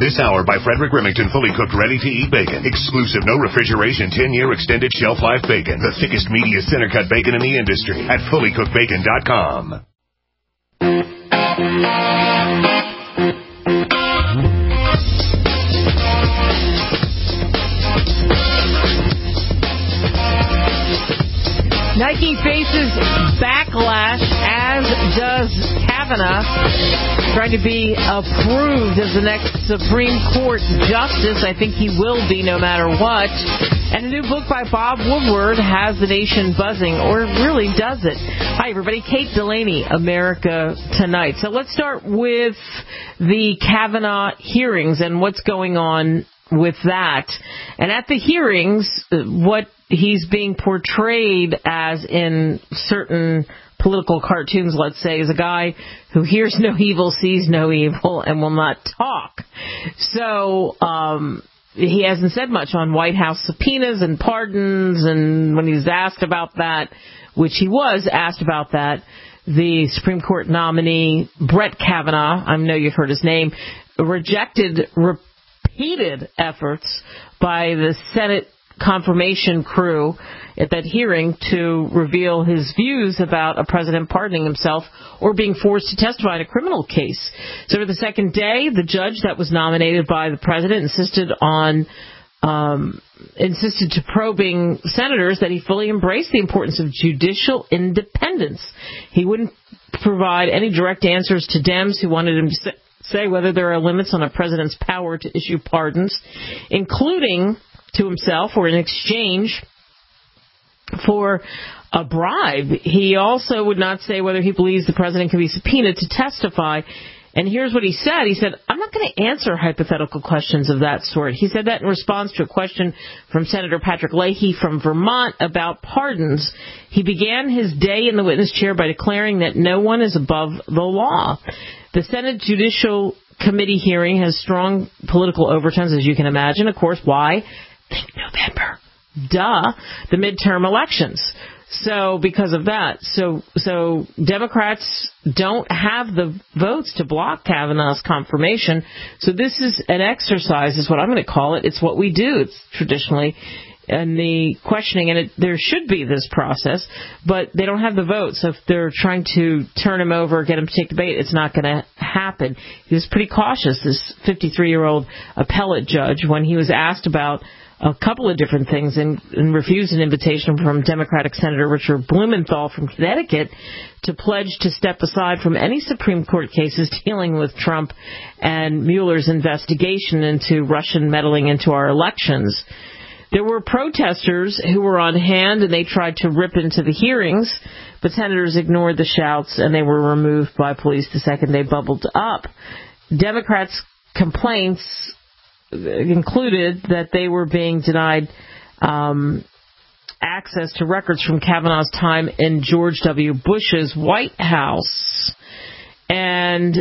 This hour by Frederick Remington, fully cooked, ready-to-eat bacon. Exclusive, no refrigeration, 10-year extended shelf life bacon. The thickest, meatiest, center-cut bacon in the industry at fullycookedbacon.com. 'Nike faces backlash, as does Kavanaugh, trying to be approved as the next Supreme Court justice. I think he will be no matter what. And a new book by Bob Woodward has the nation buzzing, or really does it. Hi, everybody. Kate Delaney, America Tonight. So let's start with the Kavanaugh hearings and what's going on with that. And at the hearings, what he's being portrayed as in certain political cartoons, let's say, is a guy who hears no evil, sees no evil, and will not talk. So he hasn't said much on White House subpoenas and pardons, and when he was asked about that, which he was asked about that, the Supreme Court nominee, Brett Kavanaugh, I know you've heard his name, rejected repeated efforts by the Senate confirmation crew at that hearing to reveal his views about a president pardoning himself or being forced to testify in a criminal case. So for the second day, the judge that was nominated by the president insisted to probing senators that he fully embraced the importance of judicial independence. He wouldn't provide any direct answers to Dems who wanted him to say whether there are limits on a president's power to issue pardons, including to himself or in exchange for a bribe. He also would not say whether he believes the president can be subpoenaed to testify. And here's what he said. He said, I'm not going to answer hypothetical questions of that sort. He said that in response to a question from Senator Patrick Leahy from Vermont about pardons. He began his day in the witness chair by declaring that no one is above the law. The Senate Judicial Committee hearing has strong political overtones, as you can imagine. Of course, why? Think November. Duh. The midterm elections. So because of that, so Democrats don't have the votes to block Kavanaugh's confirmation. So this is an exercise, is what I'm going to call it. It's what we do. It's traditionally in the questioning, and there should be this process, but they don't have the votes. So if they're trying to turn him over, get him to take the bait, it's not going to happen. He was pretty cautious, this 53-year-old appellate judge, when he was asked about a couple of different things and refused an invitation from Democratic Senator Richard Blumenthal from Connecticut to pledge to step aside from any Supreme Court cases dealing with Trump and Mueller's investigation into Russian meddling into our elections. There were protesters who were on hand, and they tried to rip into the hearings, but senators ignored the shouts, and they were removed by police the second they bubbled up. Democrats' complaints included that they were being denied access to records from Kavanaugh's time in George W. Bush's White House. And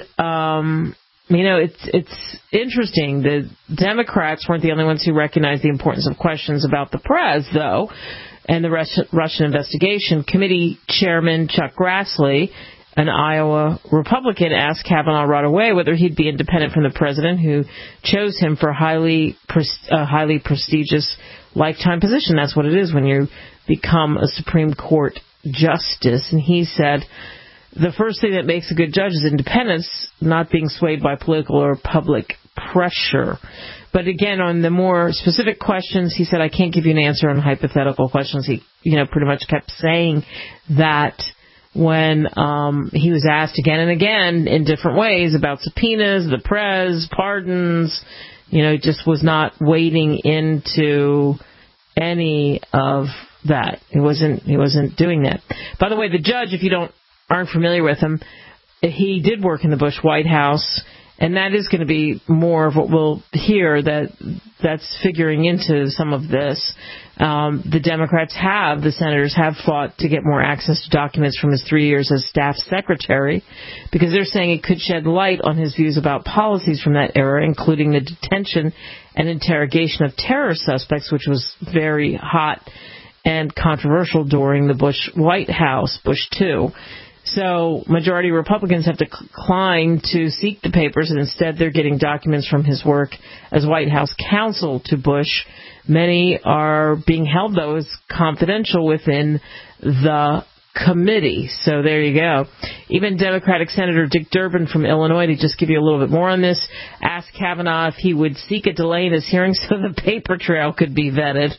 it's interesting. The Democrats weren't the only ones who recognized the importance of questions about the press, though, and the Russian investigation. Committee Chairman Chuck Grassley, an Iowa Republican, asked Kavanaugh right away whether he'd be independent from the president, who chose him for a highly prestigious lifetime position. That's what it is when you become a Supreme Court justice. And he said, the first thing that makes a good judge is independence, not being swayed by political or public pressure. But again, on the more specific questions, he said, I can't give you an answer on hypothetical questions. He, pretty much kept saying that when he was asked again and again in different ways about subpoenas, the press, pardons, just was not wading into any of that. He wasn't doing that. By the way, the judge, if you aren't familiar with him, he did work in the Bush White House, and that is going to be more of what we'll hear that's figuring into some of this. The senators have fought to get more access to documents from his 3 years as staff secretary, because they're saying it could shed light on his views about policies from that era, including the detention and interrogation of terror suspects, which was very hot and controversial during the Bush White House, Bush 2. So majority Republicans have declined to seek the papers, and instead they're getting documents from his work as White House counsel to Bush. Many are being held, though, as confidential within the committee. So there you go. Even Democratic Senator Dick Durbin from Illinois, to just give you a little bit more on this, asked Kavanaugh if he would seek a delay in his hearing so the paper trail could be vetted.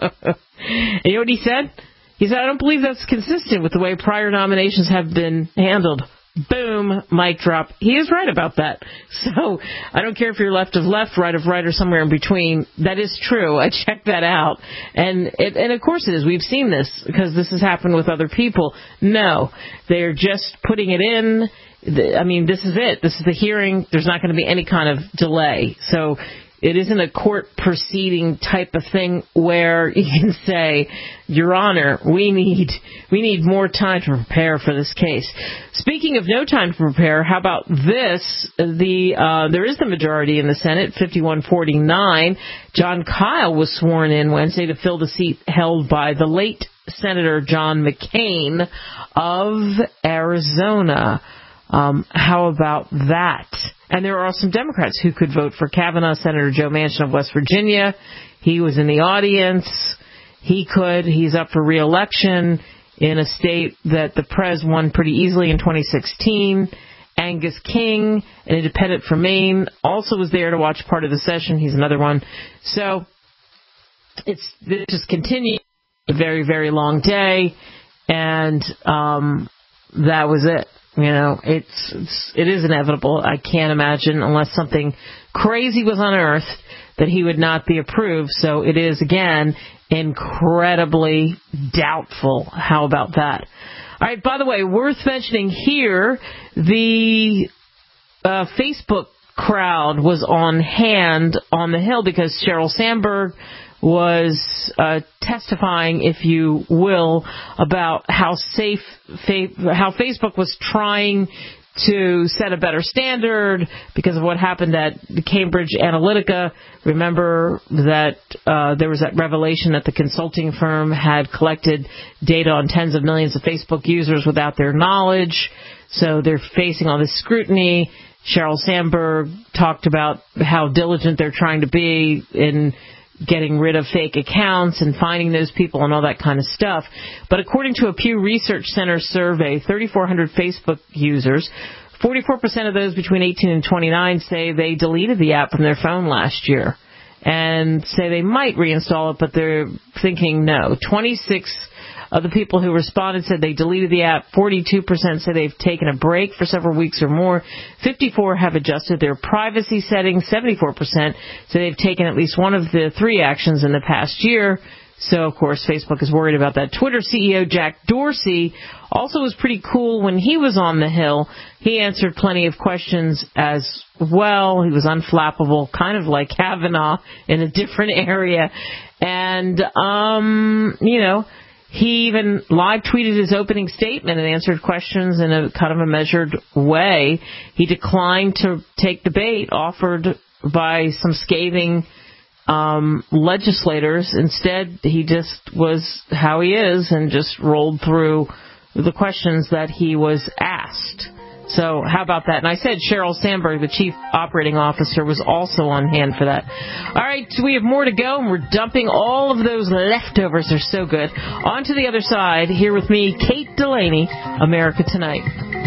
And you know what he said? He said, I don't believe that's consistent with the way prior nominations have been handled. Boom, mic drop. He is right about that. So I don't care if you're left of left, right of right, or somewhere in between. That is true. I checked that out. And of course it is. We've seen this because this has happened with other people. No, they're just putting it in. I mean, this is it. This is the hearing. There's not going to be any kind of delay. So it isn't a court proceeding type of thing where you can say, Your Honor, we need more time to prepare for this case. Speaking of no time to prepare, how about this? There is the majority in the Senate, 51-49. John Kyle was sworn in Wednesday to fill the seat held by the late Senator John McCain of Arizona. How about that? And there are some Democrats who could vote for Kavanaugh. Senator Joe Manchin of West Virginia. He was in the audience. He could. He's up for re-election in a state that the Prez won pretty easily in 2016. Angus King, an independent from Maine, also was there to watch part of the session. He's another one. So this just continued. A very, very long day. And that was it. You know, it is inevitable. I can't imagine, unless something crazy was unearthed, that he would not be approved. So it is, again, incredibly doubtful. How about that? All right, by the way, worth mentioning here, the Facebook crowd was on hand on the Hill because Sheryl Sandberg was testifying, if you will, about how Facebook was trying to set a better standard because of what happened at Cambridge Analytica. Remember that there was that revelation that the consulting firm had collected data on tens of millions of Facebook users without their knowledge. So they're facing all this scrutiny. Sheryl Sandberg talked about how diligent they're trying to be in getting rid of fake accounts and finding those people and all that kind of stuff. But according to a Pew Research Center survey, 3,400 Facebook users, 44% of those between 18 and 29 say they deleted the app from their phone last year and say they might reinstall it, but they're thinking no. 26 of the people who responded said they deleted the app. 42% said they've taken a break for several weeks or more. 54% have adjusted their privacy settings. 74% say they've taken at least one of the three actions in the past year. So, of course, Facebook is worried about that. Twitter CEO Jack Dorsey also was pretty cool when he was on the Hill. He answered plenty of questions as well. He was unflappable, kind of like Kavanaugh in a different area. And, he even live tweeted his opening statement and answered questions in a kind of a measured way. He declined to take the bait offered by some scathing legislators. Instead, he just was how he is and just rolled through the questions that he was asked. So how about that? And I said Sheryl Sandberg, the chief operating officer, was also on hand for that. All right, so we have more to go, and we're dumping all of those leftovers. They're so good. On to the other side. Here with me, Kate Delaney, America Tonight.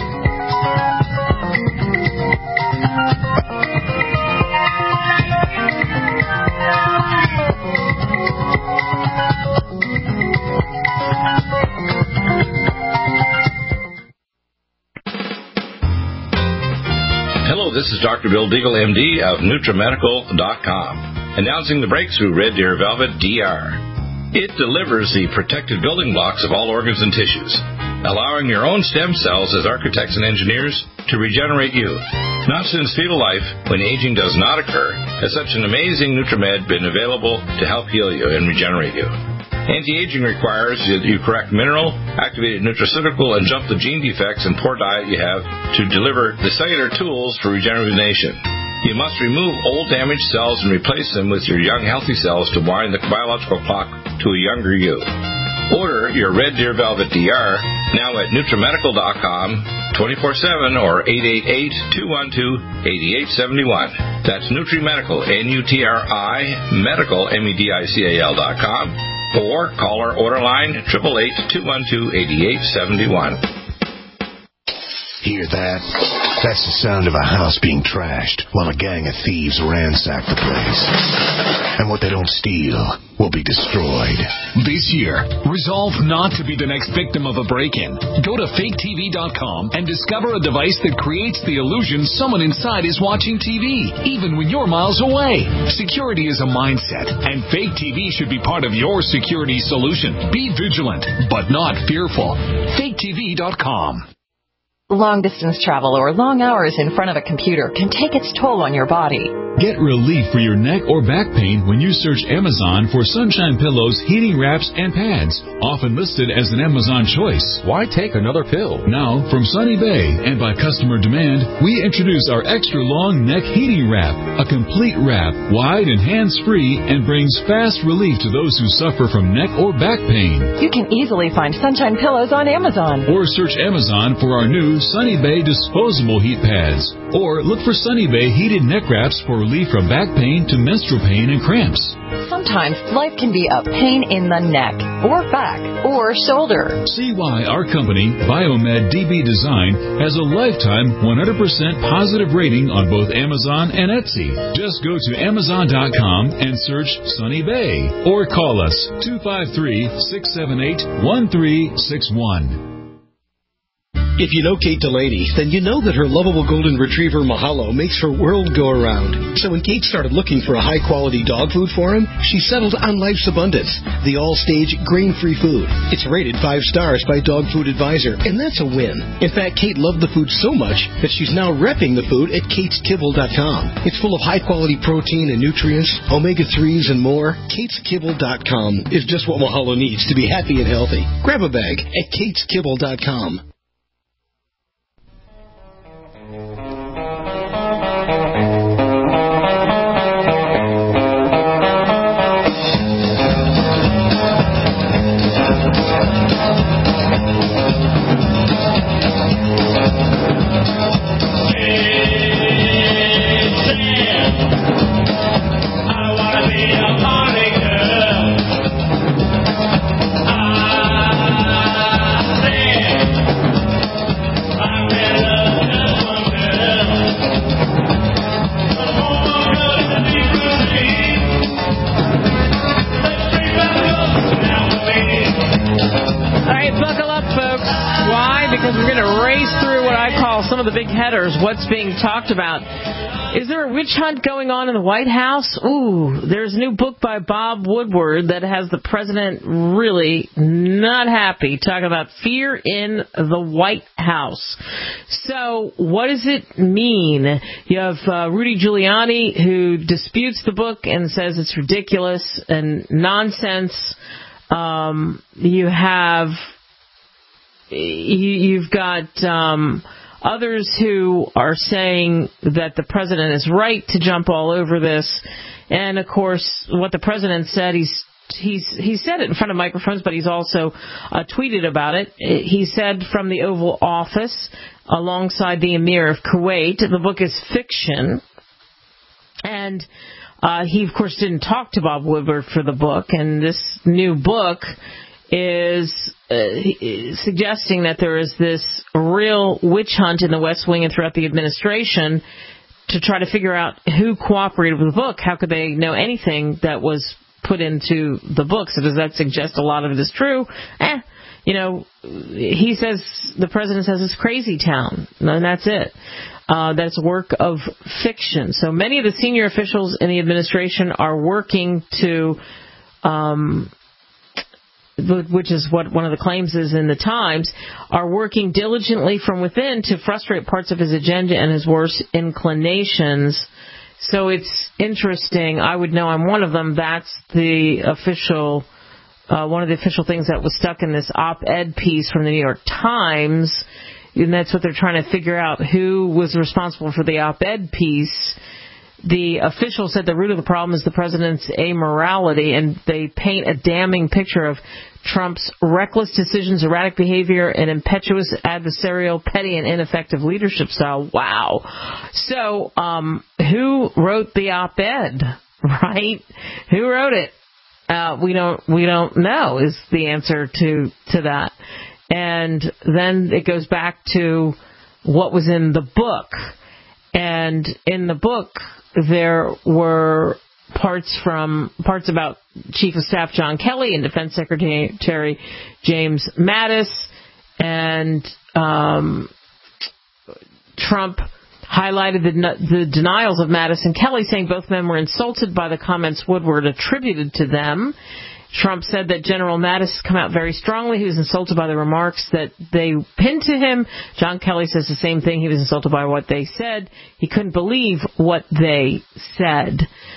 Hello, this is Dr. Bill Deagle, MD of NutriMedical.com, announcing the breakthrough Red Deer Velvet DR. It delivers the protected building blocks of all organs and tissues, allowing your own stem cells as architects and engineers to regenerate you. Not since fetal life, when aging does not occur, has such an amazing NutriMed been available to help heal you and regenerate you. Anti-aging requires that you correct mineral, activated nutraceutical, and jump the gene defects and poor diet you have to deliver the cellular tools for regeneration. You must remove old damaged cells and replace them with your young healthy cells to wind the biological clock to a younger you. Order your Red Deer Velvet DR now at NutriMedical.com 24/7 or 888-212-8871. That's NutriMedical, N-U-T-R-I, Medical, MEDICAL.com, or call our order line 888-212-8871. Hear that? That's the sound of a house being trashed while a gang of thieves ransack the place. And what they don't steal will be destroyed. This year, resolve not to be the next victim of a break-in. Go to faketv.com and discover a device that creates the illusion someone inside is watching TV, even when you're miles away. Security is a mindset, and Fake TV should be part of your security solution. Be vigilant, but not fearful. faketv.com. Long-distance travel or long hours in front of a computer can take its toll on your body. Get relief for your neck or back pain when you search Amazon for Sunshine Pillows, heating wraps, and pads, often listed as an Amazon choice. Why take another pill? Now, from Sunny Bay and by customer demand, we introduce our extra-long neck heating wrap, a complete wrap, wide and hands-free, and brings fast relief to those who suffer from neck or back pain. You can easily find Sunshine Pillows on Amazon. Or search Amazon for our new Sunny Bay disposable heat pads. Or look for Sunny Bay heated neck wraps for relief from back pain to menstrual pain and cramps. Sometimes life can be a pain in the neck, or back, or shoulder. See why our company, Biomed DB Design, has a lifetime 100% positive rating on both Amazon and Etsy. Just go to Amazon.com and search Sunny Bay. Or call us 253-678-1361. If you know Kate Delaney, then you know that her lovable golden retriever Mahalo makes her world go around. So when Kate started looking for a high-quality dog food for him, she settled on Life's Abundance, the all-stage grain-free food. It's rated 5 stars by Dog Food Advisor, and that's a win. In fact, Kate loved the food so much that she's now repping the food at KatesKibble.com. It's full of high-quality protein and nutrients, omega-3s, and more. KatesKibble.com is just what Mahalo needs to be happy and healthy. Grab a bag at KatesKibble.com. The big headers, what's being talked about. Is there a witch hunt going on in the White House? Ooh, there's a new book by Bob Woodward that has the president really not happy, talking about fear in the White House. So what does it mean? You have Rudy Giuliani, who disputes the book and says it's ridiculous and nonsense. You've got others who are saying that the president is right to jump all over this. And, of course, what the president said, he said it in front of microphones, but he's also tweeted about it. He said from the Oval Office, alongside the Emir of Kuwait, the book is fiction. And he, of course, didn't talk to Bob Woodward for the book. And this new book is suggesting that there is this real witch hunt in the West Wing and throughout the administration to try to figure out who cooperated with the book. How could they know anything that was put into the book? So does that suggest a lot of it is true? He says, the president says it's crazy town, and that's it. That's work of fiction. So many of the senior officials in the administration are working to which is what one of the claims is in the Times, are working diligently from within to frustrate parts of his agenda and his worst inclinations. So it's interesting. I would know I'm one of them. That's the official, one of the official things that was stuck in this op-ed piece from the New York Times. And that's what they're trying to figure out, who was responsible for the op-ed piece. the official said the root of the problem is the president's amorality, and they paint a damning picture of Trump's reckless decisions, erratic behavior, and impetuous, adversarial, petty, and ineffective leadership style. Wow. So, who wrote the op-ed, right? Who wrote it? We don't know is the answer to that. And then it goes back to what was in the book. And in the book, there were parts about Chief of Staff John Kelly and Defense Secretary James Mattis, and Trump highlighted the denials of Mattis and Kelly, saying both men were insulted by the comments Woodward attributed to them. Trump said that General Mattis come out very strongly. He was insulted by the remarks that they pinned to him. John Kelly says the same thing. He was insulted by what they said. He couldn't believe what they said.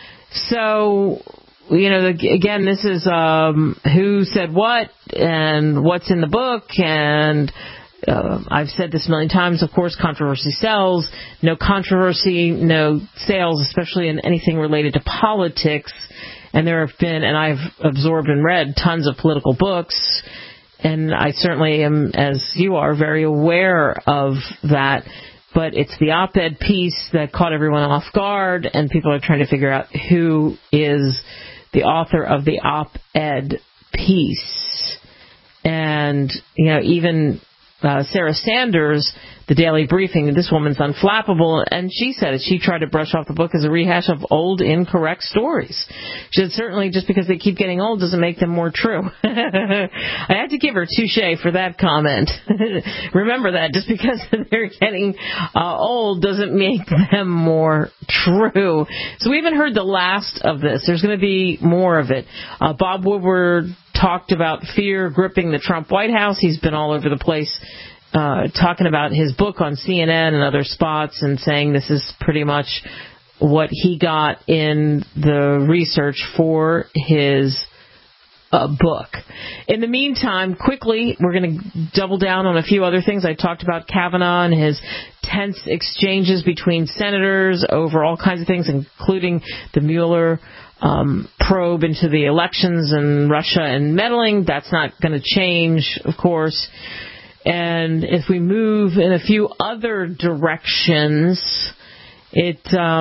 So, again, this is who said what and what's in the book. And I've said this a million times, of course, controversy sells. No controversy, no sales, especially in anything related to politics. And there have been, and I've absorbed and read tons of political books, and I certainly am, as you are, very aware of that. But it's the op-ed piece that caught everyone off guard, and people are trying to figure out who is the author of the op-ed piece. And, even Sarah Sanders, the Daily Briefing, this woman's unflappable, and she said it. She tried to brush off the book as a rehash of old, incorrect stories. She said certainly just because they keep getting old doesn't make them more true. I had to give her touche for that comment. Remember that. Just because they're getting old doesn't make them more true. So we haven't heard the last of this. There's going to be more of it. Bob Woodward talked about fear gripping the Trump White House. He's been all over the place talking about his book on CNN and other spots and saying this is pretty much what he got in the research for his book. In the meantime, quickly, we're going to double down on a few other things. I talked about Kavanaugh and his tense exchanges between senators over all kinds of things, including the Mueller probe into the elections and Russia and meddling. That's not going to change, of course. And if we move in a few other directions, it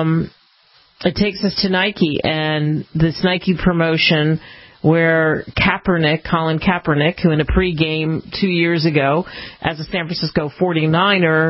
takes us to Nike and this Nike promotion where Colin Kaepernick, who in a pregame 2 years ago as a San Francisco 49er,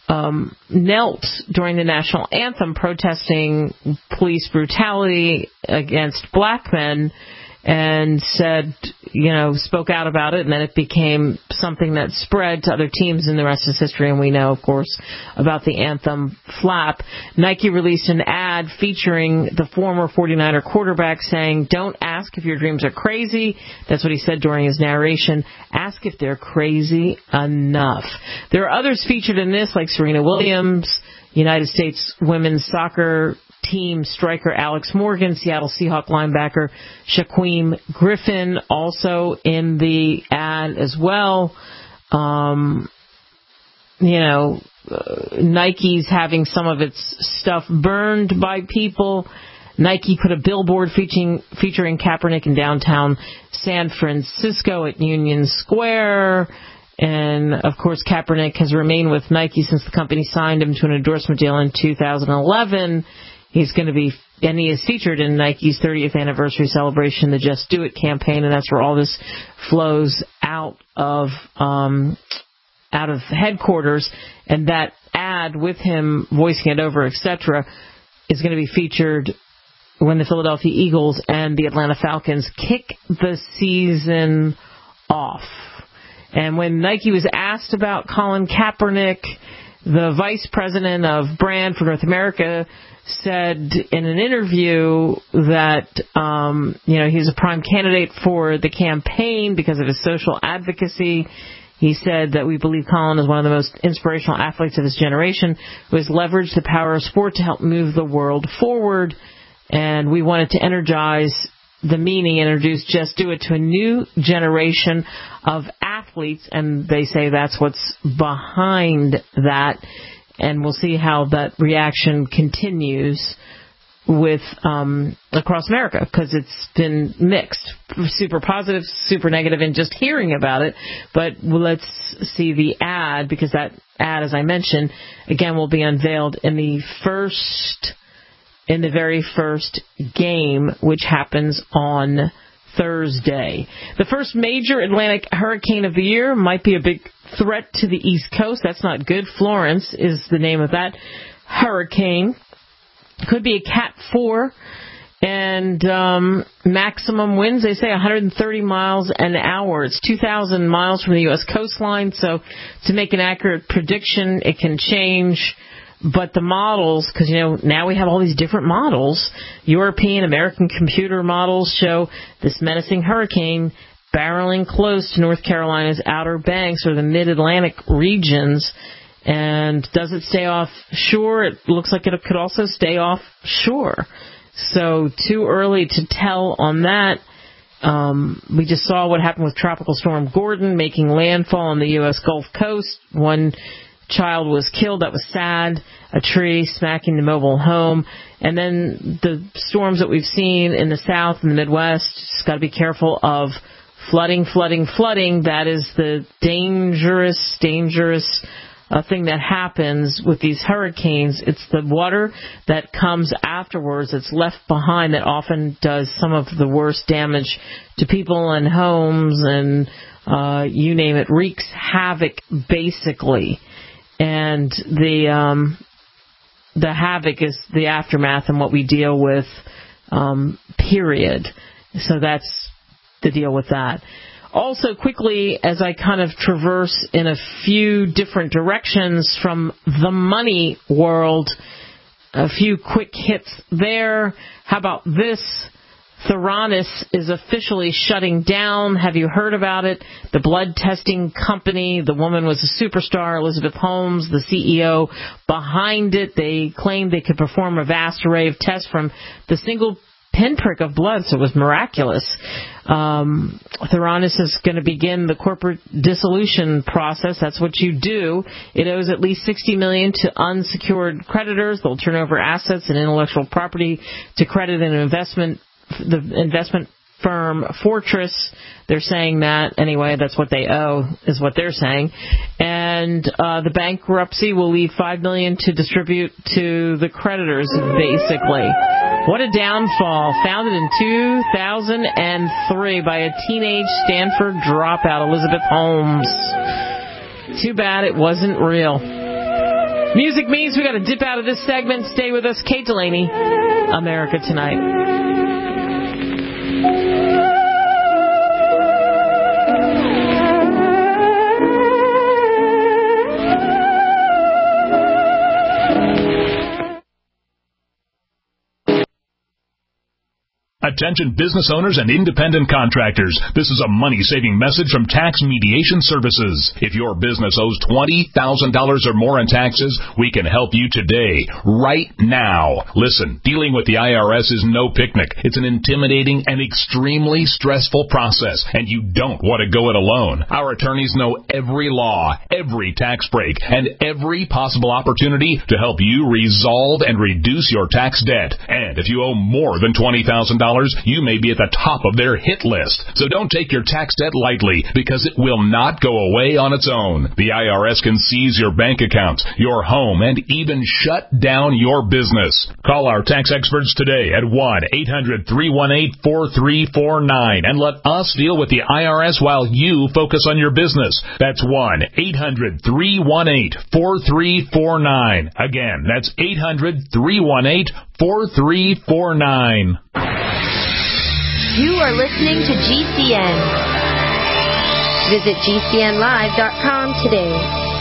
knelt during the national anthem protesting police brutality against black men, and said, spoke out about it, and then it became something that spread to other teams, and the rest is history, and we know, of course, about the anthem flap. Nike released an ad featuring the former 49er quarterback saying, "Don't ask if your dreams are crazy." That's what he said during his narration. Ask if they're crazy enough. There are others featured in this, like Serena Williams, United States women's soccer team striker Alex Morgan, Seattle Seahawks linebacker Shaquem Griffin, also in the ad as well. Nike's having some of its stuff burned by people. Nike put a billboard featuring Kaepernick in downtown San Francisco at Union Square. And, of course, Kaepernick has remained with Nike since the company signed him to an endorsement deal in 2011. He is featured in Nike's 30th anniversary celebration, the Just Do It campaign, and that's where all this flows out of headquarters. And that ad with him voicing it over, etc., is going to be featured when the Philadelphia Eagles and the Atlanta Falcons kick the season off. And when Nike was asked about Colin Kaepernick, the vice president of brand for North America said in an interview that, he's a prime candidate for the campaign because of his social advocacy. He said that we believe Colin is one of the most inspirational athletes of his generation who has leveraged the power of sport to help move the world forward. And we wanted to energize the meaning and introduce Just Do It to a new generation of athletes. And they say that's what's behind that. And we'll see how that reaction continues across America, because it's been mixed, super positive, super negative, and just hearing about it. But let's see the ad, because that ad, as I mentioned, again, will be unveiled in the very first game, which happens on Thursday. The first major Atlantic hurricane of the year might be a big threat to the East Coast. That's not good. Florence is the name of that hurricane. Could be a Cat 4, and maximum winds, they say 130 miles an hour. It's 2,000 miles from the U.S. coastline, so to make an accurate prediction, it can change. But the models, because, now we have all these different models, European, American computer models show this menacing hurricane barreling close to North Carolina's Outer Banks or the mid-Atlantic regions. And does it stay offshore? It looks like it could also stay offshore. So too early to tell on that. We just saw what happened with Tropical Storm Gordon making landfall on the U.S. Gulf Coast. One child was killed. That was sad. A tree smacking the mobile home. And then the storms that we've seen in the South and the Midwest, just got to be careful of flooding. That is the dangerous thing that happens with these hurricanes. It's the water that comes afterwards that's left behind that often does some of the worst damage to people and homes and you name it, wreaks havoc basically. And the havoc is the aftermath and what we deal with, period. So that's the deal with that. Also, quickly, as I kind of traverse in a few different directions from the money world, a few quick hits there. How about this? Theranos is officially shutting down. Have you heard about it? The blood testing company. The woman was a superstar, Elizabeth Holmes, the CEO behind it. They claimed they could perform a vast array of tests from the single pinprick of blood, so it was miraculous. Theranos is going to begin the corporate dissolution process. That's what you do. It owes at least $60 million to unsecured creditors. They'll turn over assets and intellectual property to credit the investment firm Fortress. They're saying that anyway. That's what they owe, is what they're saying. And the bankruptcy will leave $5 million to distribute to the creditors, basically. What a downfall. Founded in 2003 by a teenage Stanford dropout, Elizabeth Holmes. Too bad it wasn't real. Music means we got to dip out of this segment. Stay with us. Kate Delaney, America Tonight. Attention business owners and independent contractors. This is a money-saving message from Tax Mediation Services. If your business owes $20,000 or more in taxes, we can help you today, right now. Listen, dealing with the IRS is no picnic. It's an intimidating and extremely stressful process, and you don't want to go it alone. Our attorneys know every law, every tax break, and every possible opportunity to help you resolve and reduce your tax debt. And if you owe more than $20,000, you may be at the top of their hit list. So don't take your tax debt lightly, because it will not go away on its own. The IRS can seize your bank accounts, your home, and even shut down your business. Call our tax experts today at 1-800-318-4349 and let us deal with the IRS while you focus on your business. That's 1-800-318-4349. Again, that's 800-318-4349. You are listening to GCN. Visit GCNlive.com today.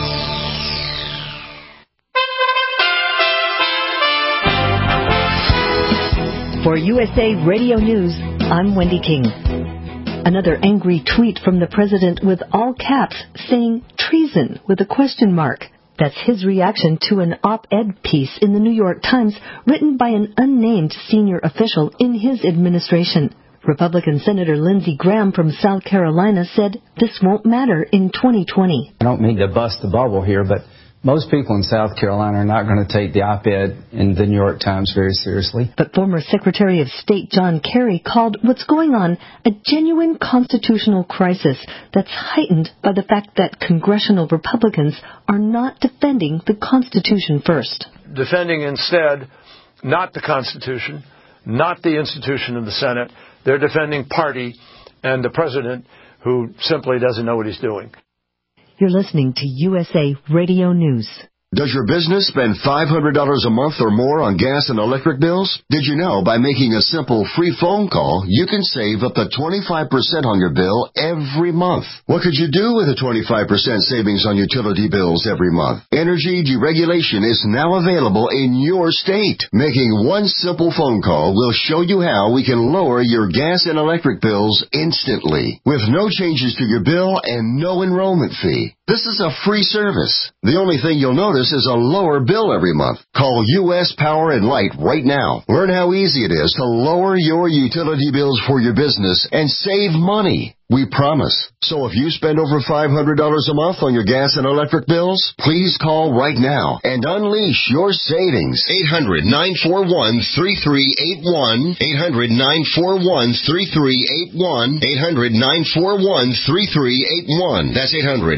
For USA Radio News, I'm Wendy King. Another angry tweet from the president with all caps saying treason with a question mark. That's his reaction to an op-ed piece in the New York Times written by an unnamed senior official in his administration. Republican Senator Lindsey Graham from South Carolina said this won't matter in 2020. I don't mean to bust the bubble here, but Most people in South Carolina are not going to take the op-ed in the New York Times very seriously. But former Secretary of State John Kerry called what's going on a genuine constitutional crisis that's heightened by the fact that congressional Republicans are not defending the Constitution first. Defending instead not the Constitution, not the institution of the Senate. They're defending party and the president who simply doesn't know what he's doing. You're listening to USA Radio News. Does your business spend $500 a month or more on gas and electric bills? Did you know by making a simple free phone call, you can save up to 25% on your bill every month? What could you do with a 25% savings on utility bills every month? Energy deregulation is now available in your state. Making one simple phone call will show you how we can lower your gas and electric bills instantly, with no changes to your bill and no enrollment fee. This is a free service. The only thing you'll notice is a lower bill every month. Call U.S. Power and Light right now. Learn how easy it is to lower your utility bills for your business and save money. We promise. So if you spend over $500 a month on your gas and electric bills, please call right now and unleash your savings. 800-941-3381. 800-941-3381. 800-941-3381. That's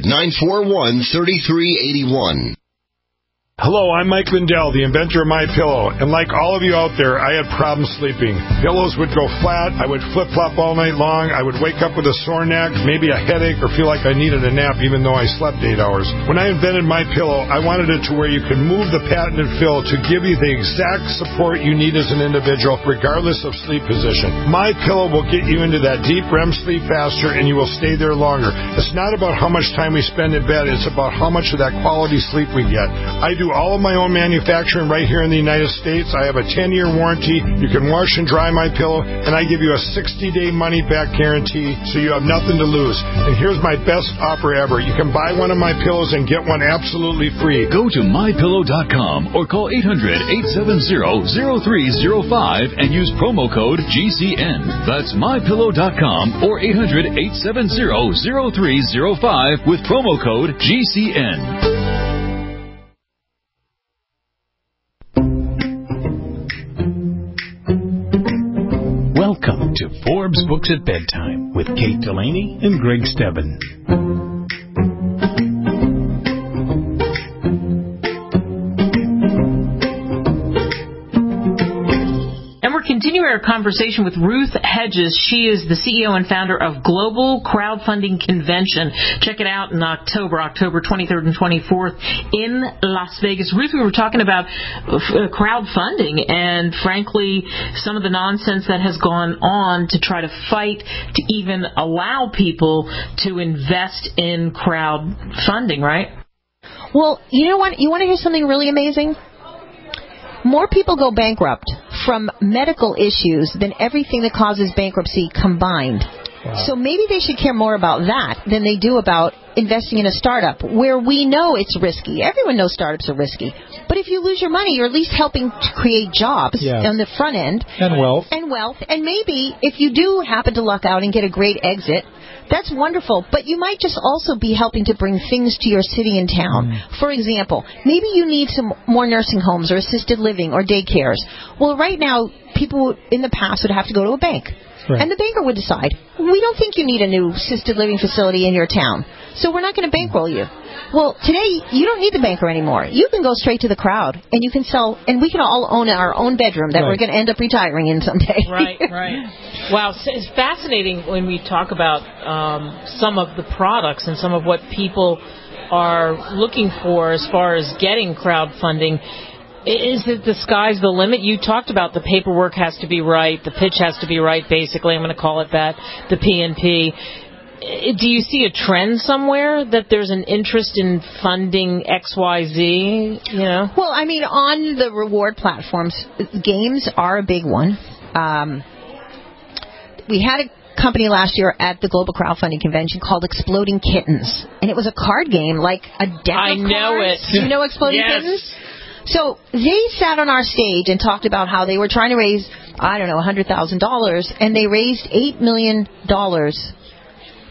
800-941-3381. Hello, I'm Mike Lindell, the inventor of MyPillow, and like all of you out there, I had problems sleeping. Pillows would go flat, I would flip-flop all night long, I would wake up with a sore neck, maybe a headache, or feel like I needed a nap even though I slept 8 hours. When I invented MyPillow, I wanted it to where you could move the patented fill to give you the exact support you need as an individual, regardless of sleep position. MyPillow will get you into that deep REM sleep faster, and you will stay there longer. It's not about how much time we spend in bed, it's about how much of that quality sleep we get. I do all of my own manufacturing right here in the United States. I have a 10-year warranty. You can wash and dry my pillow, and I give you a 60-day money-back guarantee, so you have nothing to lose. And here's my best offer ever. You can buy one of my pillows and get one absolutely free. Go to MyPillow.com or call 800-870-0305 and use promo code GCN. That's MyPillow.com or 800-870-0305 with promo code GCN. Welcome to Forbes Books at Bedtime with Kate Delaney and Greg Stebbin. Continuing our conversation with Ruth Hedges. She is the CEO and founder of Global Crowdfunding Convention. Check it out in October 23rd and 24th in Las Vegas. Ruth, we were talking about crowdfunding and, frankly, some of the nonsense that has gone on to try to fight to even allow people to invest in crowdfunding, right? Well, you know what? You want to hear something really amazing? More people go bankrupt from medical issues than everything that causes bankruptcy combined. Wow. So maybe they should care more about that than they do about investing in a startup where we know it's risky. Everyone knows startups are risky. But if you lose your money, you're at least helping to create jobs on the front end. And wealth. And maybe if you do happen to luck out and get a great exit, that's wonderful, but you might just also be helping to bring things to your city and town. For example, maybe you need some more nursing homes or assisted living or daycares. Well, right now, people in the past would have to go to a bank. Right. And the banker would decide, we don't think you need a new assisted living facility in your town, so we're not going to bankroll you. Well, today, you don't need the banker anymore. You can go straight to the crowd, and you can sell, and we can all own our own bedroom that we're going to end up retiring in someday. Right. Wow, it's fascinating when we talk about some of the products and some of what people are looking for as far as getting crowdfunding. Is it the sky's the limit? You talked about the paperwork has to be right, the pitch has to be right, basically. I'm going to call it that, the P&P. Do you see a trend somewhere that there's an interest in funding XYZ, you know? Well, I mean, on the reward platforms, games are a big one. We had a company last year at the Global Crowdfunding Convention called Exploding Kittens. And it was a card game, like a deck of cards. I know it. Do you know Exploding Kittens? So they sat on our stage and talked about how they were trying to raise, $100,000, and they raised $8 million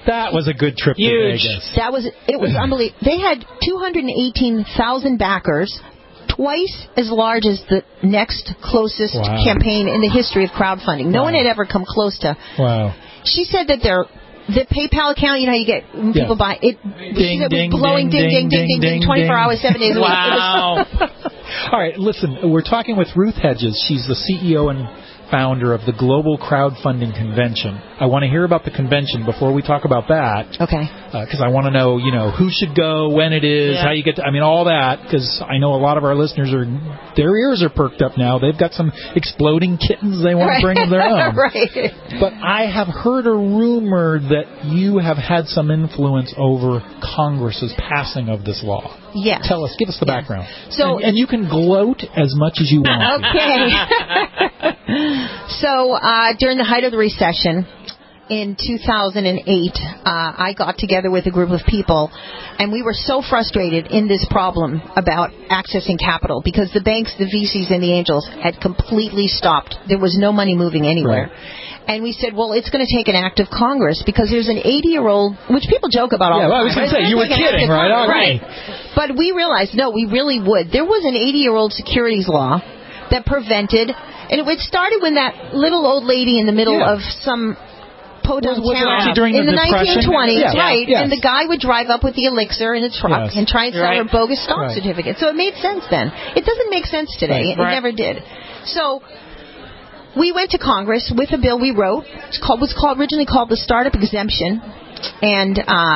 That was a good trip to Vegas. It was unbelievable. They had 218,000 backers, twice as large as the next closest campaign in the history of crowdfunding. No one had ever come close to. Wow. She said that the PayPal account, you know how you get people buy it, ding, ding, blowing ding, 24 hours, 7 days a week. Wow. All right, listen, we're talking with Ruth Hedges. She's the CEO and founder of the Global Crowdfunding Convention. I want to hear about the convention before we talk about that. Okay. Because I want to know, who should go, when it is, how you get to, all that, because I know a lot of our listeners their ears are perked up now. They've got some exploding kittens they want to bring of their own. Right. But I have heard a rumor that you have had some influence over Congress's passing of this law. Yes. Give us the background. So, and you can gloat as much as you want. Okay. So, during the height of the recession in 2008, I got together with a group of people, and we were so frustrated in this problem about accessing capital because the banks, the VCs, and the angels had completely stopped. There was no money moving anywhere. Right. And we said, well, it's going to take an act of Congress because there's an 80-year-old, which people joke about all the time. I was going to say, you were kidding, right? Right. But we realized, no, we really would. There was an 80-year-old securities law that prevented, and it started when that little old lady in the middle of some podunk town in the 1920s, right? Yes. And the guy would drive up with the elixir in a truck and try and sell her bogus stock certificate. So it made sense then. It doesn't make sense today. It never did. So we went to Congress with a bill we wrote. It was originally called the Startup Exemption. And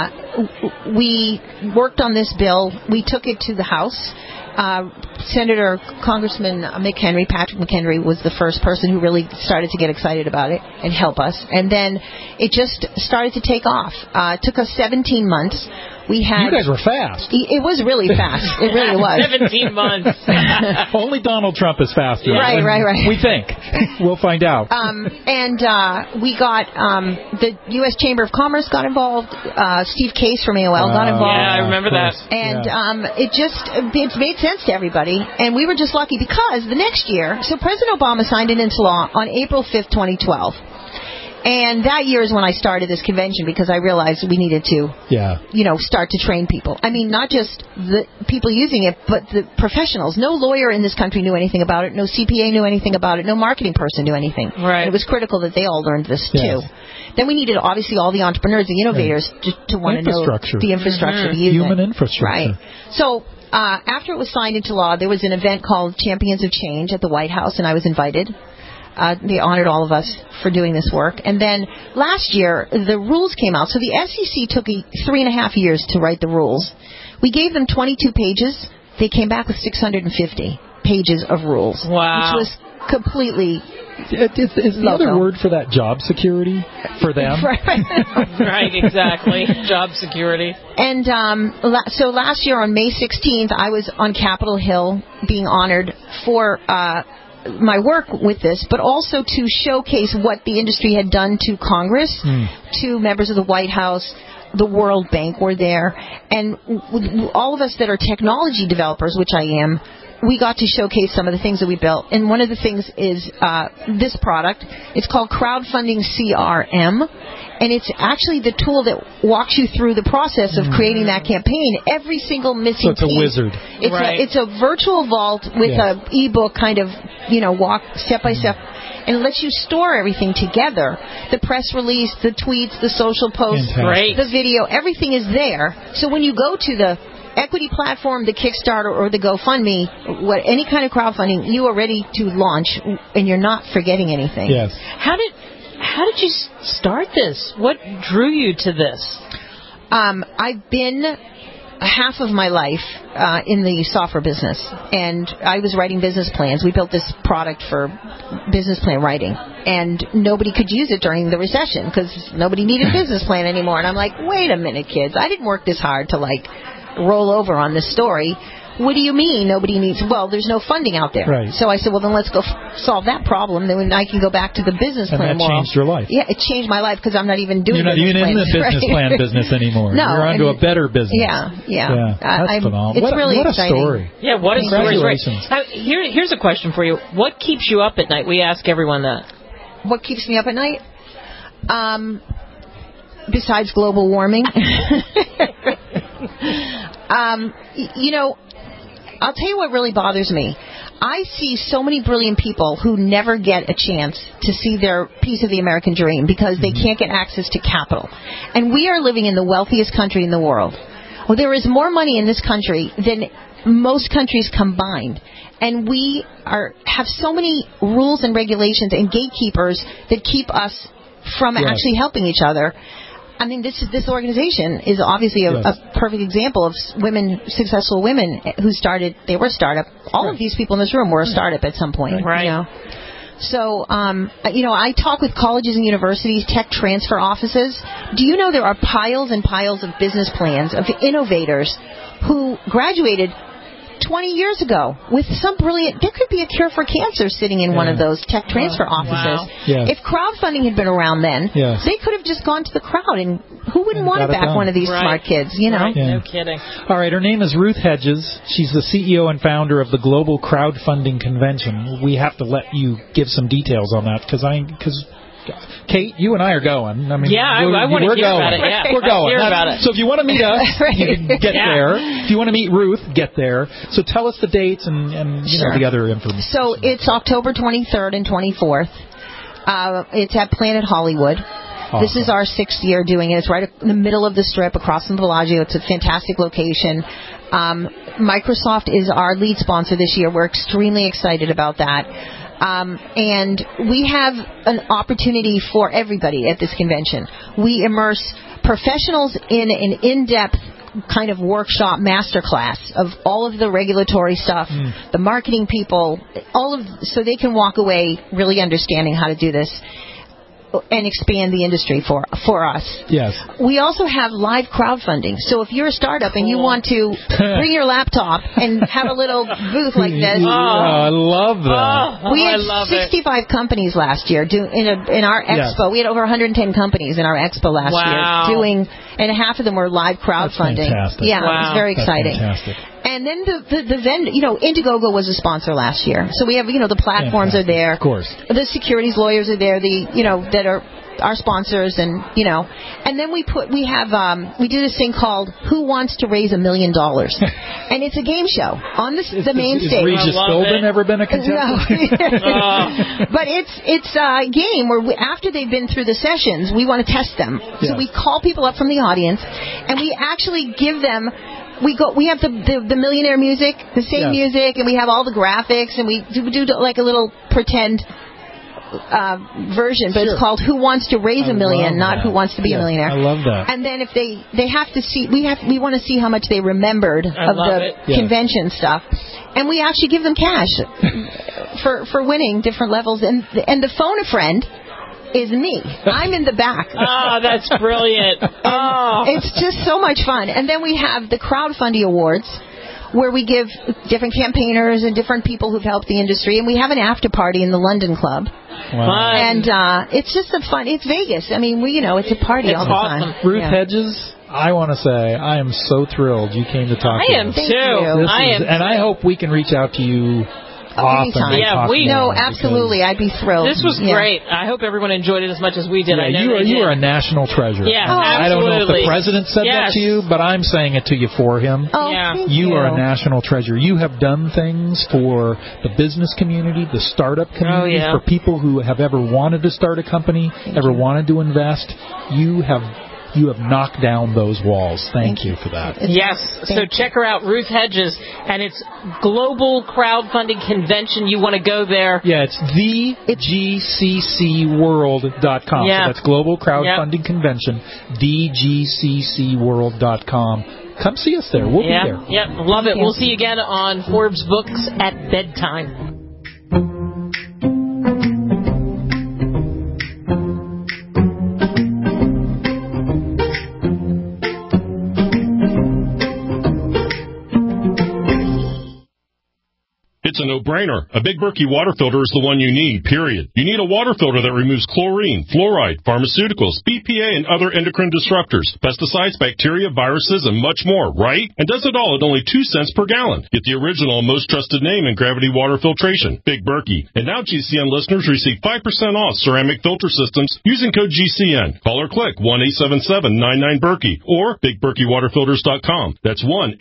we worked on this bill. We took it to the House. Congressman Patrick McHenry was the first person who really started to get excited about it and help us. And then it just started to take off. It took us 17 months. You guys were fast. It was really fast. It really was. 17 months. Only Donald Trump is faster. Right. We think. We'll find out. We got the U.S. Chamber of Commerce got involved. Steve Case from AOL got involved. Yeah, I remember that. And it made sense to everybody. And we were just lucky because the next year, so President Obama signed it into law on April 5th, 2012. And that year is when I started this convention because I realized we needed to, start to train people. Not just the people using it, but the professionals. No lawyer in this country knew anything about it. No CPA knew anything about it. No marketing person knew anything. Right. And it was critical that they all learned this too. Then we needed, obviously, all the entrepreneurs, the innovators to want to know the infrastructure to use Human infrastructure. Right. So after it was signed into law, there was an event called Champions of Change at the White House, and I was invited. They honored all of us for doing this work. And then last year, the rules came out. So the SEC took 3.5 years to write the rules. We gave them 22 pages. They came back with 650 pages of rules. Wow. Which was completely Is the other word for that job security for them? Right, exactly. Job security. And so last year on May 16th, I was on Capitol Hill being honored for my work with this, but also to showcase what the industry had done to Congress, to members of the White House. The World Bank were there, and all of us that are technology developers, which I am, we got to showcase some of the things that we built. And one of the things is this product. It's called Crowdfunding CRM, and it's actually the tool that walks you through the process of creating that campaign. Every single missing piece. So it's a wizard. It's a virtual vault with a ebook kind of, walk step by step. And it lets you store everything together. The press release, the tweets, the social posts, the video, everything is there. So when you go to the equity platform, the Kickstarter, or the GoFundMe, any kind of crowdfunding, you are ready to launch, and you're not forgetting anything. Yes. How did you start this? What drew you to this? I've been half of my life in the software business, and I was writing business plans. We built this product for business plan writing, and nobody could use it during the recession because nobody needed a business plan anymore. And I'm like, wait a minute, kids, I didn't work this hard to roll over on this story. What do you mean nobody needs? Well, there's no funding out there. Right. So I said, well, then let's go solve that problem. Then I can go back to the business plan. And that changed your life. Yeah, it changed my life because I'm not even doing. You're not even in the business plan business anymore. No, you're onto a better business. Yeah. That's phenomenal. It's really what a exciting. story. Yeah, what a story. Congratulations. Here's a question for you. What keeps you up at night? We ask everyone that. What keeps me up at night? besides global warming. I'll tell you what really bothers me. I see so many brilliant people who never get a chance to see their piece of the American dream because they can't get access to capital. And we are living in the wealthiest country in the world. Well, there is more money in this country than most countries combined. And we have so many rules and regulations and gatekeepers that keep us from actually helping each other. I mean, this organization is obviously a perfect example of successful women who they were a startup. All of these people in this room were a startup at some point. Right. So, I talk with colleges and universities, tech transfer offices. Do you know there are piles and piles of business plans of innovators who graduated 20 years ago with some brilliant... There could be a cure for cancer sitting in one of those tech transfer offices. Wow. Yes. If crowdfunding had been around then, they could have just gone to the crowd, and who wouldn't want to back one of these smart kids, Right. No kidding. All right, her name is Ruth Hedges. She's the CEO and founder of the Global Crowdfunding Convention. We have to let you give some details on that because Kate, you and I are going. I mean, I want to hear about it. Yeah. We're going. Hear about it. So if you want to meet us, you can get there. If you want to meet Ruth, get there. So tell us the dates and the other information. So it's October 23rd and 24th. It's at Planet Hollywood. Awesome. This is our 6th year doing it. It's right in the middle of the Strip across from Bellagio. It's a fantastic location. Microsoft is our lead sponsor this year. We're extremely excited about that. And we have an opportunity for everybody at this convention. We immerse professionals in an in-depth kind of workshop masterclass of all of the regulatory stuff, the marketing people, so they can walk away really understanding how to do this and expand the industry for us. Yes. We also have live crowdfunding. So if you're a startup and you want to bring your laptop and have a little booth like this. I love that. We had 65 companies last year in our expo. We had over 110 companies in our expo last year and half of them were live crowdfunding. That's fantastic. Yeah, it was very exciting. Fantastic. And then the vendor, Indiegogo was a sponsor last year. So we have, the platforms are there. Of course. The securities lawyers are there, that are our sponsors, and then we do this thing called Who Wants to Raise $1 Million? And it's a game show on the main stage. Has Regis Philbin ever been a contestant? No. But it's a game where after they've been through the sessions, we want to test them. So we call people up from the audience, and we actually give them... We have the millionaire music, the same music, and we have all the graphics, and we do like a little pretend version, but it's called Who Wants to Raise $1 Million, not Who Wants to Be a Millionaire. I love that. And then if they have to see, we want to see how much they remembered of the convention stuff, and we actually give them cash for winning different levels, and the phone a friend is me. I'm in the back. Oh, that's brilliant. It's just so much fun. And then we have the Crowdfunding Awards, where we give different campaigners and different people who've helped the industry. And we have an after party in the London Club. Wow. And it's just it's Vegas. I mean, it's a party all the time. Ruth Hedges, I want to say I am so thrilled you came to talk to us. I am too. And I hope we can reach out to you often. Yeah, absolutely. I'd be thrilled. This was great. I hope everyone enjoyed it as much as we did. Yeah, you are a national treasure. Yeah, I don't know if the president said that to you, but I'm saying it to you for him. Oh, thank you are a national treasure. You have done things for the business community, the startup community, for people who have ever wanted to start a company, wanted to invest. You have knocked down those walls. Thank you for that. Yes. So check her out, Ruth Hedges, and it's Global Crowdfunding Convention. You want to go there. Yeah, it's thegccworld.com. Yeah. So that's Global Crowdfunding Convention, thegccworld.com. Come see us there. We'll be there. Yep, love it. We'll see you again on Forbes Books at Bedtime. It's a no-brainer. A Big Berkey water filter is the one you need, period. You need a water filter that removes chlorine, fluoride, pharmaceuticals, BPA, and other endocrine disruptors, pesticides, bacteria, viruses, and much more, right? And does it all at only 2 cents per gallon. Get the original and most trusted name in gravity water filtration, Big Berkey. And now GCN listeners receive 5% off ceramic filter systems using code GCN. Call or click 1-877-99-BERKEY or BigBerkeyWaterFilters.com. That's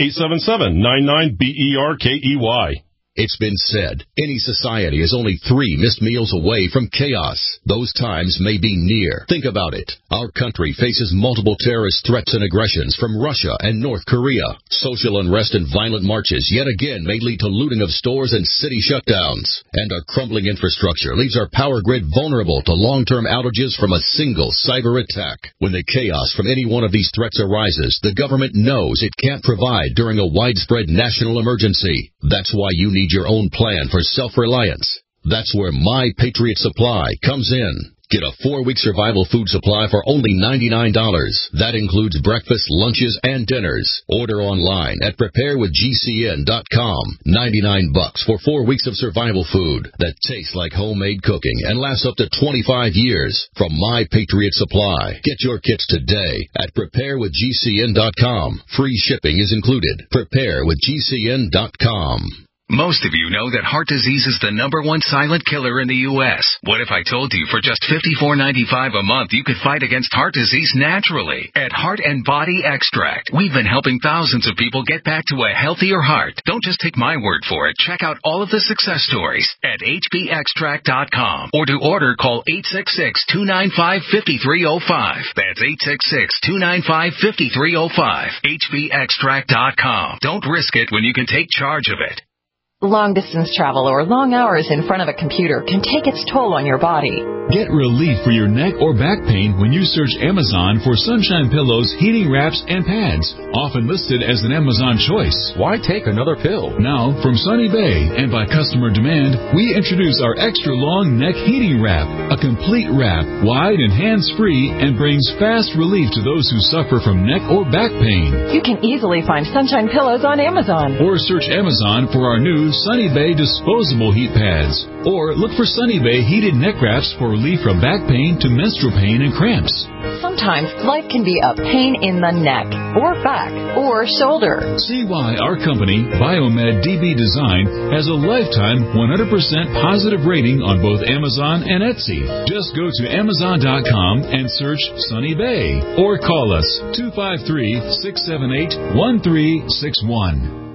1-877-99-BERKEY. It's been said, any society is only 3 missed meals away from chaos. Those times may be near. Think about it. Our country faces multiple terrorist threats and aggressions from Russia and North Korea. Social unrest and violent marches yet again may lead to looting of stores and city shutdowns. And our crumbling infrastructure leaves our power grid vulnerable to long-term outages from a single cyber attack. When the chaos from any one of these threats arises, the government knows it can't provide during a widespread national emergency. That's why you need your own plan for self-reliance. That's where My Patriot Supply comes in. Get a 4-week survival food supply for only $99. That includes breakfast, lunches, and dinners. Order online at preparewithgcn.com. $99 for 4 weeks of survival food that tastes like homemade cooking and lasts up to 25 years. From My Patriot Supply. Get your kits today at preparewithgcn.com. Free shipping is included. Preparewithgcn.com. Most of you know that heart disease is the #1 silent killer in the U.S. What if I told you for just $54.95 a month you could fight against heart disease naturally? At Heart and Body Extract, we've been helping thousands of people get back to a healthier heart. Don't just take my word for it. Check out all of the success stories at hbextract.com. Or to order, call 866-295-5305. That's 866-295-5305. hbextract.com. Don't risk it when you can take charge of it. Long-distance travel or long hours in front of a computer can take its toll on your body. Get relief for your neck or back pain when you search Amazon for Sunshine Pillows, heating wraps, and pads, often listed as an Amazon choice. Why take another pill? Now, from Sunny Bay and by customer demand, we introduce our extra-long neck heating wrap, a complete wrap, wide and hands-free, and brings fast relief to those who suffer from neck or back pain. You can easily find Sunshine Pillows on Amazon. Or search Amazon for our new Sunny Bay disposable heat pads. Or look for Sunny Bay heated neck wraps for relief from back pain to menstrual pain and cramps. Sometimes life can be a pain in the neck, or back, or shoulder. See why our company, Biomed DB Design, has a lifetime 100% positive rating on both Amazon and Etsy. Just go to Amazon.com and search Sunny Bay. Or call us 253-678-1361.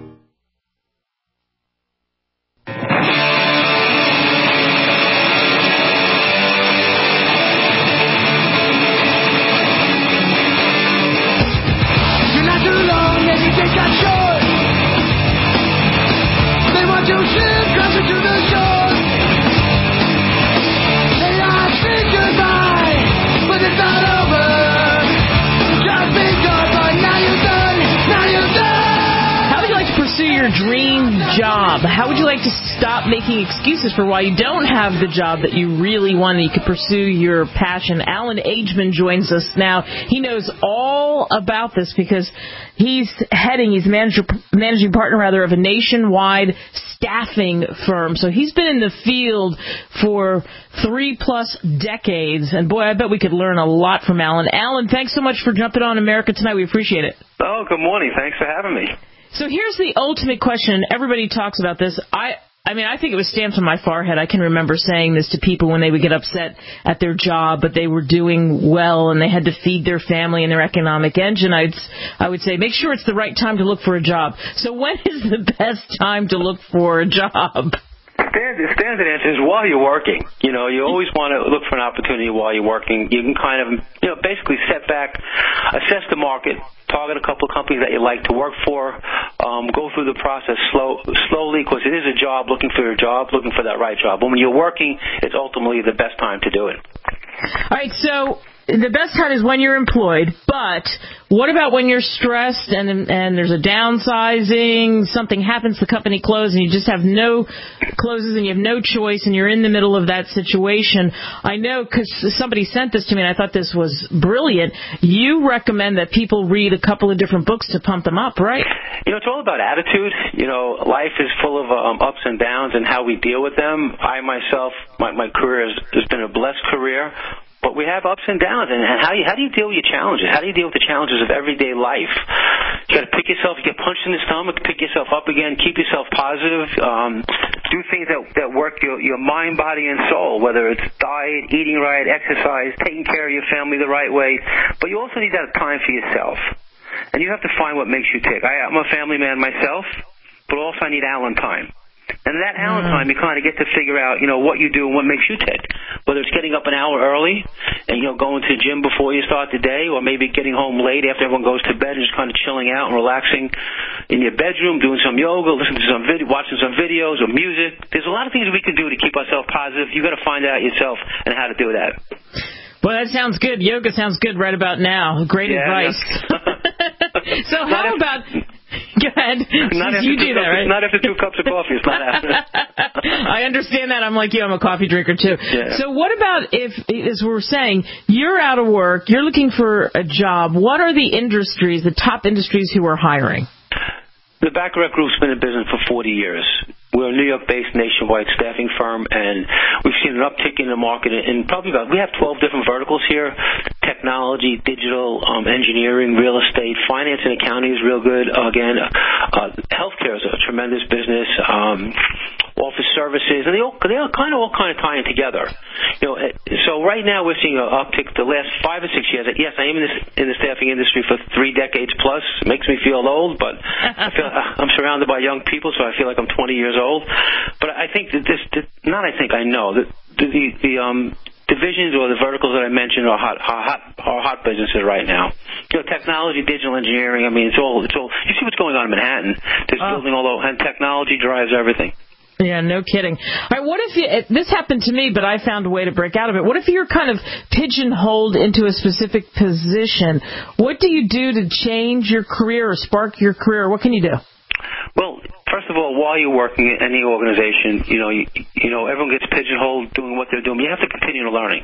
Dream job. How would you like to stop making excuses for why you don't have the job that you really want and you could pursue your passion? Alan Ageman joins us now. He knows all about this because he's managing partner of a nationwide staffing firm. So he's been in the field for 3+ decades. And boy, I bet we could learn a lot from Alan. Alan, thanks so much for jumping on America Tonight. We appreciate it. Oh, good morning. Thanks for having me. So here's the ultimate question. Everybody talks about this. I think it was stamped on my forehead. I can remember saying this to people when they would get upset at their job, but they were doing well and they had to feed their family and their economic engine. I would say, make sure it's the right time to look for a job. So when is the best time to look for a job? Standard answer is while you're working. You know, you always want to look for an opportunity while you're working. You can kind of, basically set back, assess the market, target a couple of companies that you like to work for, go through the process slowly, because it is a job, looking for your job, looking for that right job. But when you're working, it's ultimately the best time to do it. All right, so the best time is when you're employed, but what about when you're stressed and there's a downsizing, something happens, the company closes, and you just have no choice, and you're in the middle of that situation? I know because somebody sent this to me, and I thought this was brilliant. You recommend that people read a couple of different books to pump them up, right? It's all about attitude. Life is full of ups and downs and how we deal with them. I myself, my career has been a blessed career. But we have ups and downs, and how do you deal with your challenges? How do you deal with the challenges of everyday life? You got to pick yourself, you get punched in the stomach, pick yourself up again, keep yourself positive, do things that work your mind, body, and soul, whether it's diet, eating right, exercise, taking care of your family the right way. But you also need that time for yourself, and you have to find what makes you tick. I'm a family man myself, but also I need Allen time. And in that Allen time, you kind of get to figure out, what you do and what makes you tick. Whether it's getting up an hour early and, going to the gym before you start the day, or maybe getting home late after everyone goes to bed and just kind of chilling out and relaxing in your bedroom, doing some yoga, listening to some watching some videos or music. There's a lot of things we can do to keep ourselves positive. You got to find out yourself and how to do that. Well, that sounds good. Yoga sounds good right about now. Great advice. Yeah. So how about... Go ahead. You do that, right? Not after 2 cups of coffee. It's not after. I understand that. I'm like you. I'm a coffee drinker, too. Yeah. So what about if, as we're saying, you're out of work, you're looking for a job, what are the industries, the top industries who are hiring? The Baccarat Group's been in business for 40 years. We're a New York-based nationwide staffing firm, and we've seen an uptick in the market. And we have 12 different verticals here: technology, digital, engineering, real estate, finance and accounting is real good. Again, healthcare is a tremendous business. Office services, and they all kind of tie in together. So right now we're seeing an uptick the last 5 or 6 years. Yes, I am in the staffing industry for 3 decades plus. It makes me feel old, but I'm surrounded by young people, so I feel like I'm 20 years old. But I think that I know that the divisions or the verticals that I mentioned are hot businesses right now. Technology, digital engineering. I mean, it's all. You see what's going on in Manhattan? There's building all over, and technology drives everything. Yeah, no kidding. All right, what if this happened to me, but I found a way to break out of it? What if you're kind of pigeonholed into a specific position? What do you do to change your career or spark your career? What can you do? Well, first of all, while you're working in any organization, everyone gets pigeonholed doing what they're doing. You have to continue to learn.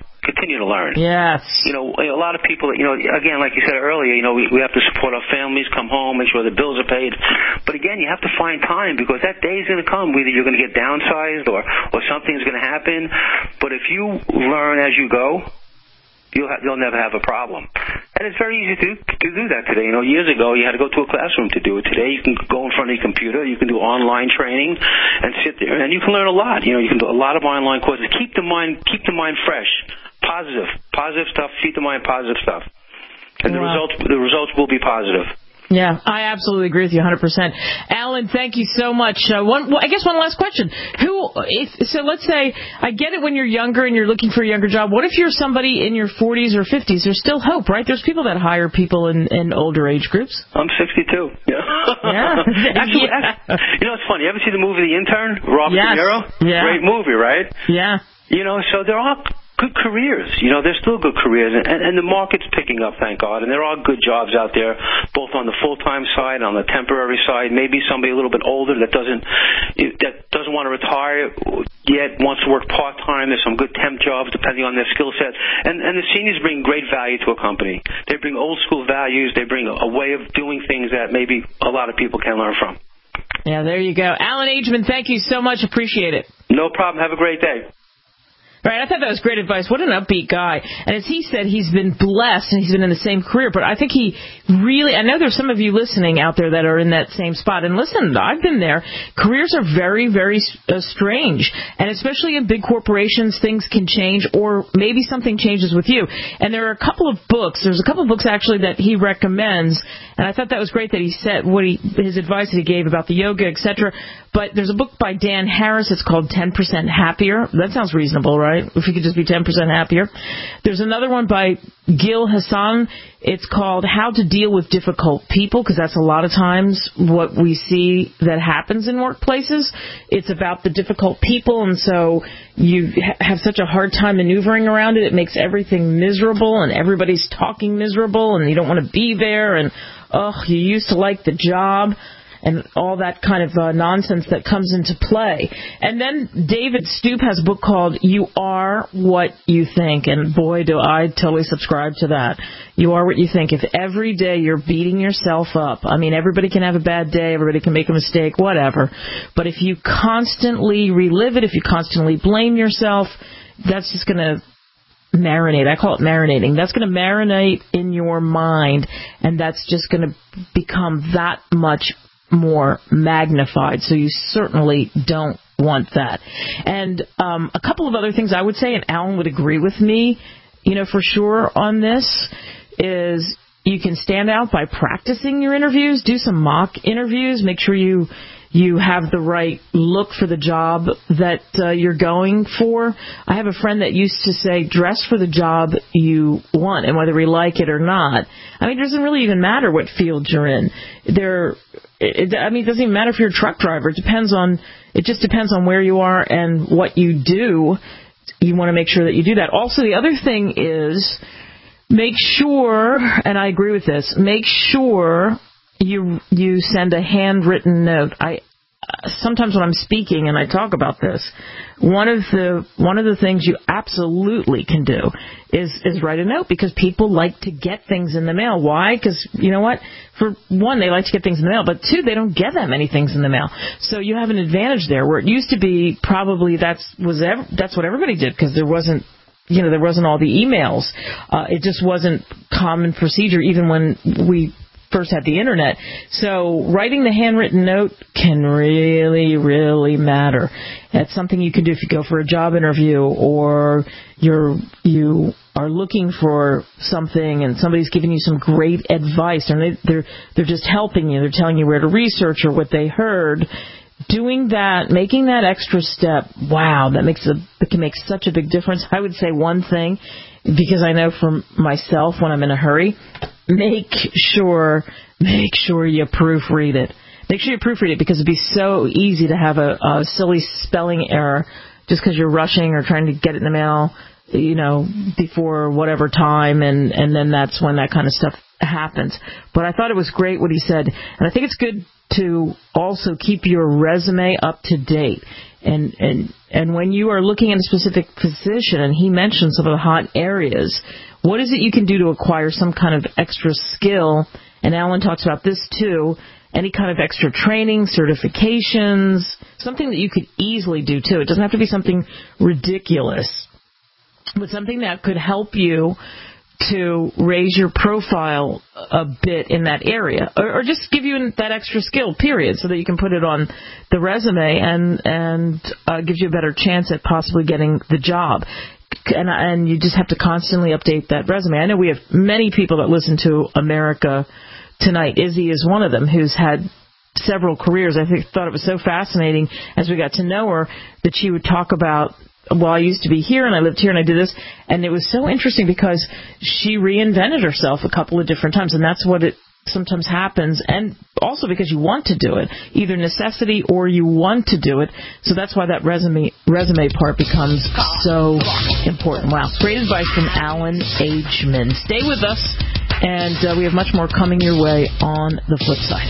Yes. A lot of people, again, like you said earlier, we have to support our families, come home, make sure the bills are paid. But again, you have to find time, because that day is going to come. Either you're going to get downsized or something's going to happen. But if you learn as you go, you'll never have a problem. And it's very easy to do that today. Years ago, you had to go to a classroom to do it. Today, you can go in front of your computer, you can do online training, and sit there, and you can learn a lot. You can do a lot of online courses. Keep the mind fresh, positive stuff. Feed the mind positive stuff, and the results will be positive. Yeah, I absolutely agree with you 100%. Allen, thank you so much. I guess one last question. So let's say, I get it when you're younger and you're looking for a younger job. What if you're somebody in your 40s or 50s? There's still hope, right? There's people that hire people in older age groups. I'm 62. Yeah. Actually, it's funny. You ever see the movie The Intern? Robert De Niro? Yeah. Great movie, right? Yeah. So there are good careers. There's still good careers, and the market's picking up, thank God. And there are good jobs out there, both on the full-time side, on the temporary side. Maybe somebody a little bit older that doesn't want to retire yet, wants to work part-time. There's some good temp jobs depending on their skill set. And the seniors bring great value to a company. They bring old-school values. They bring a way of doing things that maybe a lot of people can learn from. Yeah, there you go. Allen Ageman, thank you so much. Appreciate it. No problem. Have a great day. Right, I thought that was great advice. What an upbeat guy. And as he said, he's been blessed and he's been in the same career. But I think I know there's some of you listening out there that are in that same spot. And listen, I've been there. Careers are very, very strange. And especially in big corporations, things can change, or maybe something changes with you. And there are a couple of books. There's a couple of books, actually, that he recommends. And I thought that was great that he said his advice that he gave about the yoga, etc. But there's a book by Dan Harris. It's called 10% Happier. That sounds reasonable, right? If you could just be 10% happier. There's another one by Gil Hassan. It's called How to Deal with Difficult People, because that's a lot of times what we see that happens in workplaces. It's about the difficult people, and so you have such a hard time maneuvering around it. It makes everything miserable, and everybody's talking miserable, and you don't want to be there, and, you used to like the job, and all that kind of nonsense that comes into play. And then David Stoop has a book called You Are What You Think, and boy, do I totally subscribe to that. You are what you think. If every day you're beating yourself up, I mean, everybody can have a bad day, everybody can make a mistake, whatever, but if you constantly relive it, if you constantly blame yourself, that's just going to marinate. I call it marinating. That's going to marinate in your mind, and that's just going to become that much more magnified. So you certainly don't want that. And a couple of other things I would say, and Alan would agree with me, for sure on this, is you can stand out by practicing your interviews. Do some mock interviews. Make sure you have the right look for the job that you're going for. I have a friend that used to say, dress for the job you want, and whether we like it or not. I mean, it doesn't really even matter what field you're in. It doesn't even matter if you're a truck driver. It just depends on where you are and what you do. You want to make sure that you do that. Also, the other thing is, make sure, and I agree with this, make sure you send a handwritten note. Sometimes when I'm speaking and I talk about this, one of the things you absolutely can do is write a note, because people like to get things in the mail. Why? Because you know what? For one, they like to get things in the mail, but two, they don't get that many things in the mail. So you have an advantage there, where it used to be probably that's what everybody did, because there wasn't all the emails. It just wasn't common procedure, even when we first had the internet. So writing the handwritten note can really, really matter. That's something you can do if you go for a job interview, or you are looking for something and somebody's giving you some great advice, and they're just helping you. They're telling you where to research or what they heard. Doing that, making that extra step, wow, it can make such a big difference. I would say one thing, because I know for myself, when I'm in a hurry, make sure you proofread it. Make sure you proofread it, because it'd be so easy to have a silly spelling error just because you're rushing or trying to get it in the mail, before whatever time, and then that's when that kind of stuff happens. But I thought it was great what he said, and I think it's good to also keep your resume up to date. And when you are looking at a specific position, and he mentioned some of the hot areas, what is it you can do to acquire some kind of extra skill? And Alan talks about this too. Any kind of extra training, certifications, something that you could easily do too. It doesn't have to be something ridiculous, but something that could help you to raise your profile a bit in that area, or just give you that extra skill, period, so that you can put it on the resume and gives you a better chance at possibly getting the job. And you just have to constantly update that resume. I know we have many people that listen to America Tonight. Izzy is one of them, who's had several careers. I thought it was so fascinating as we got to know her that she would talk about, well, I used to be here and I lived here and I did this. And it was so interesting because she reinvented herself a couple of different times, and that's what it sometimes happens, and also because you want to do it, either necessity or you want to do it. So that's why that resume part becomes so important. Wow. Great advice from Alan Ageman. Stay with us, and we have much more coming your way on the flip side.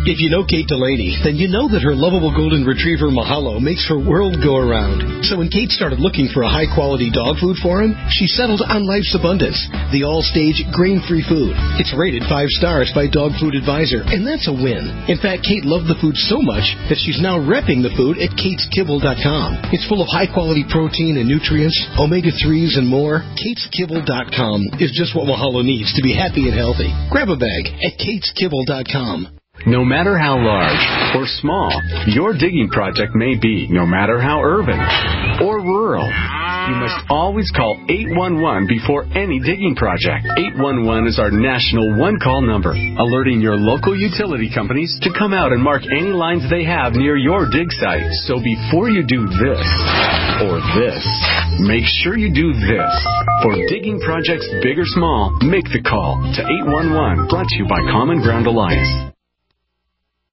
If you know Kate Delaney, then you know that her lovable golden retriever Mahalo makes her world go around. So when Kate started looking for a high-quality dog food for him, she settled on Life's Abundance, the all-stage grain-free food. It's rated 5 stars by Dog Food Advisor, and that's a win. In fact, Kate loved the food so much that she's now repping the food at KatesKibble.com. It's full of high-quality protein and nutrients, omega-3s, and more. KatesKibble.com is just what Mahalo needs to be happy and healthy. Grab a bag at KatesKibble.com. No matter how large or small your digging project may be, no matter how urban or rural, you must always call 811 before any digging project. 811 is our national one-call number, alerting your local utility companies to come out and mark any lines they have near your dig site. So before you do this or this, make sure you do this. For digging projects big or small, make the call to 811, brought to you by Common Ground Alliance.